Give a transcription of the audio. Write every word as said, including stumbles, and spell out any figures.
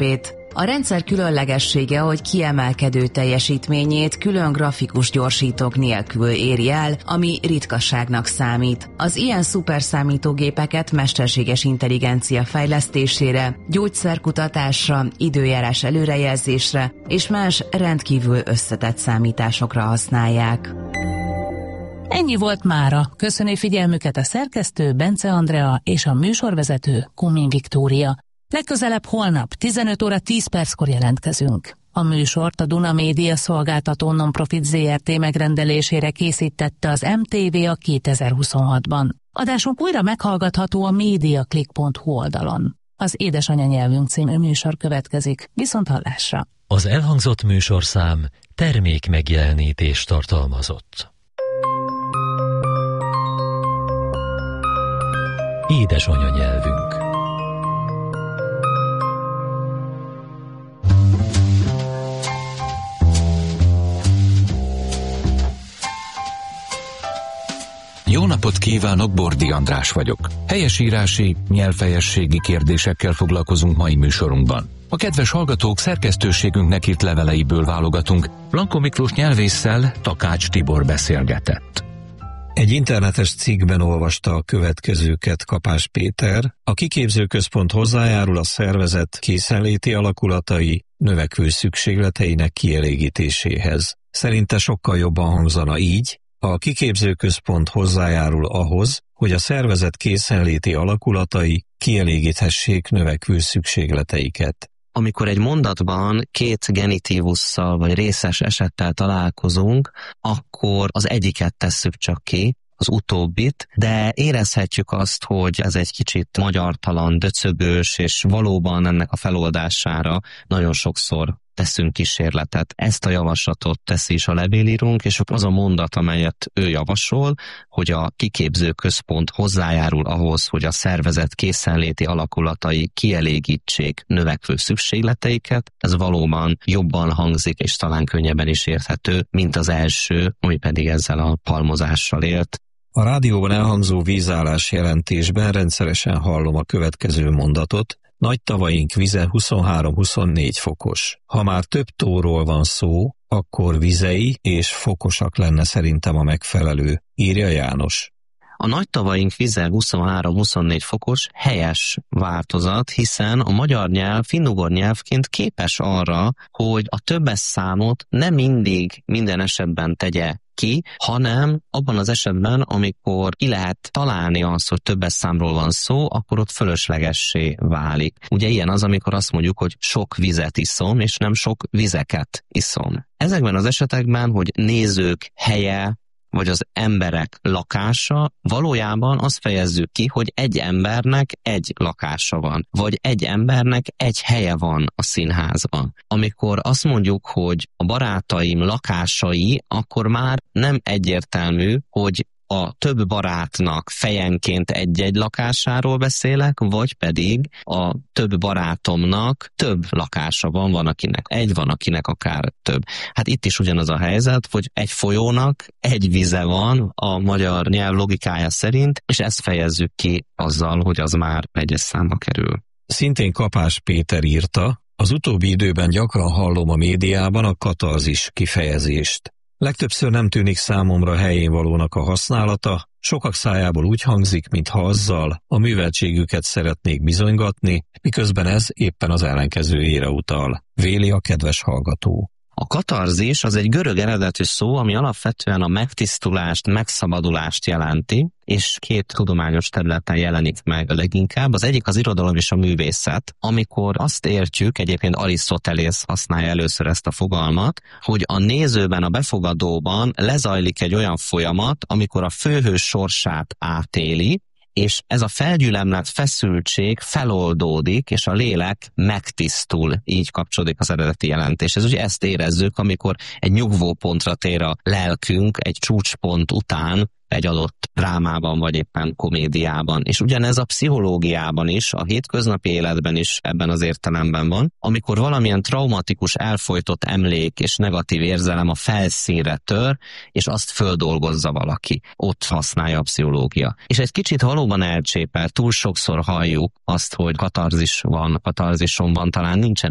képét. A rendszer különlegessége, hogy kiemelkedő teljesítményét külön grafikus gyorsítók nélkül éri el, ami ritkaságnak számít. Az ilyen szuperszámítógépeket mesterséges intelligencia fejlesztésére, gyógyszerkutatásra, időjárás előrejelzésre és más rendkívül összetett számításokra használják. Ennyi volt mára. Köszöni figyelmüket a szerkesztő Bence Andrea és a műsorvezető Kumin Viktória. Legközelebb holnap tizenöt óra tíz perckor jelentkezünk. A műsort a Duna Média Szolgáltató Nonprofit zé er té megrendelésére készítette az em té vé a kétezer-huszonhatban. Adásunk újra meghallgatható a mediaclick pont hu oldalon. Az Édesanyanyelvünk című műsor következik. Viszont hallásra! Az elhangzott műsorszám termék megjelenítést tartalmazott. Édesanyanyelvünk. Jó napot kívánok, Bordi András vagyok. Helyesírási, nyelvfejességi kérdésekkel foglalkozunk mai műsorunkban. A kedves hallgatók szerkesztőségünknek írt leveleiből válogatunk. Blanko Miklós nyelvésszel Takács Tibor beszélgetett. Egy internetes cikkben olvasta a következőket Kapás Péter: a kiképzőközpont hozzájárul a szervezet készenléti alakulatai növekvő szükségleteinek kielégítéséhez. Szerinte sokkal jobban hangzana így: a kiképzőközpont hozzájárul ahhoz, hogy a szervezet készenléti alakulatai kielégíthessék növekvő szükségleteiket. Amikor egy mondatban két genitívusszal vagy részes esettel találkozunk, akkor az egyiket tesszük csak ki, az utóbbit, de érezhetjük azt, hogy ez egy kicsit magyartalan, döcögős, és valóban ennek a feloldására nagyon sokszor teszünk kísérletet. Ezt a javaslatot teszi is a levélírónk, és az a mondat, amelyet ő javasol, hogy a kiképzőközpont hozzájárul ahhoz, hogy a szervezet készenléti alakulatai kielégítsék növekvő szükségleteiket, ez valóban jobban hangzik, és talán könnyebben is érthető, mint az első, ami pedig ezzel a halmozással élt. A rádióban elhangzó vízállás jelentésben rendszeresen hallom a következő mondatot: nagy tavaink vize huszonhárom-huszonnégy fokos. Ha már több tóról van szó, akkor vizei és fokosak lenne szerintem a megfelelő, írja János. A nagy tavaink vize huszonhárom-huszonnégy fokos helyes változat, hiszen a magyar nyelv finnugor nyelvként képes arra, hogy a többes számot nem mindig minden esetben tegye ki, hanem abban az esetben, amikor ki lehet találni azt, hogy többes számról van szó, akkor ott fölöslegessé válik. Ugye ilyen az, amikor azt mondjuk, hogy sok vizet iszom, és nem sok vizeket iszom. Ezekben az esetekben, hogy nézők helye, vagy az emberek lakása, valójában azt fejezzük ki, hogy egy embernek egy lakása van, vagy egy embernek egy helye van a színházban. Amikor azt mondjuk, hogy a barátaim lakásai, akkor már nem egyértelmű, hogy a több barátnak fejenként egy-egy lakásáról beszélek, vagy pedig a több barátomnak több lakása van, van akinek egy, van akinek akár több. Hát itt is ugyanaz a helyzet, hogy egy folyónak egy vize van a magyar nyelv logikája szerint, és ezt fejezzük ki azzal, hogy az már egyes számba kerül. Szintén Kapás Péter írta: az utóbbi időben gyakran hallom a médiában a katarzis kifejezést. Legtöbbször nem tűnik számomra helyénvalónak a használata, sokak szájából úgy hangzik, mintha azzal a műveltségüket szeretnék bizonygatni, miközben ez éppen az ellenkezőjére utal, véli a kedves hallgató. A katarzis az egy görög eredetű szó, ami alapvetően a megtisztulást, megszabadulást jelenti, és két tudományos területen jelenik meg leginkább. Az egyik az irodalom és a művészet, amikor azt értjük, egyébként Arisztotelész használja először ezt a fogalmat, hogy a nézőben, a befogadóban lezajlik egy olyan folyamat, amikor a főhős sorsát átéli, és ez a felgyülemlett feszültség feloldódik, és a lélek megtisztul, így kapcsolódik az eredeti jelentés. Ez ugye ezt érezzük, amikor egy nyugvópontra tér a lelkünk egy csúcspont után, egy adott drámában, vagy éppen komédiában. És ugyanez a pszichológiában is, a hétköznapi életben is ebben az értelemben van, amikor valamilyen traumatikus, elfojtott emlék és negatív érzelem a felszínre tör, és azt földolgozza valaki. Ott használja a pszichológia. És egy kicsit valóban elcsépel, túl sokszor halljuk azt, hogy katarzis van, katarzison van, talán nincsen